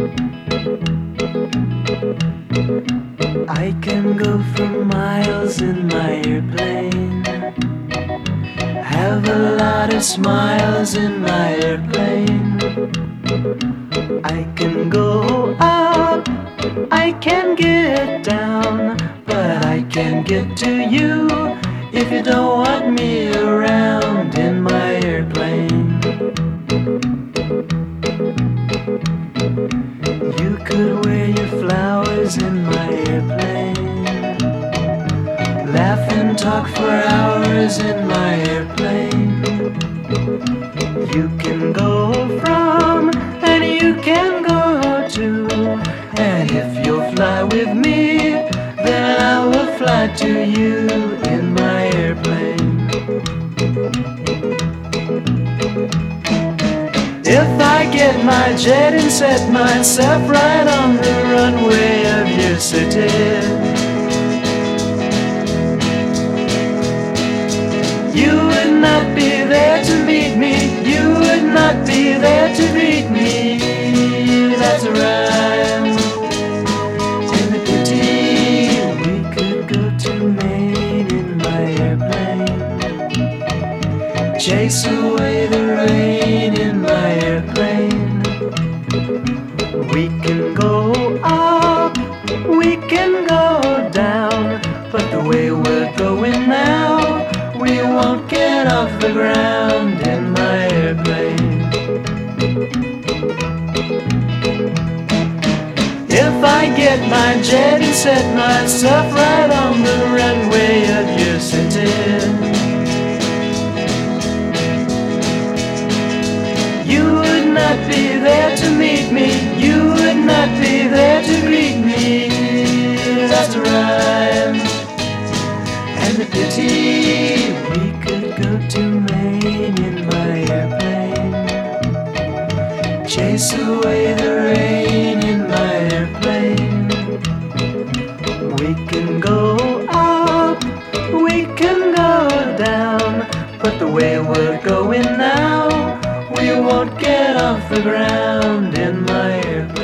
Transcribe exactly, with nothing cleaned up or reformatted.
I can go for miles in my airplane, have a lot of smiles in my airplane. I can go up, I can get down, but I can't get to you if you don't want me around in my airplane. You could wear your flowers in my airplane, laugh and talk for hours in my airplane. You can go from and you can go to, and if you'll fly with me, then I will fly to you in my airplane. If I get my jet and set myself right on the runway of your city, you would not be there to meet me, you would not be there to greet me. That's a rhyme in the pity. We could go to Maine in my airplane, chase away the rain in my airplane. We can go up, we can go down, but the way we're going now, we won't get off the ground in my airplane. If I get my jet and set myself right on the runway of your city, you would not be there to meet me, you would not be there to greet me. That's a rhyme and the pity. We could go to Maine in my airplane, chase away the rain in my airplane. We can go up, we can go down, but the way we're going now, we won't get off the ground in my airplane.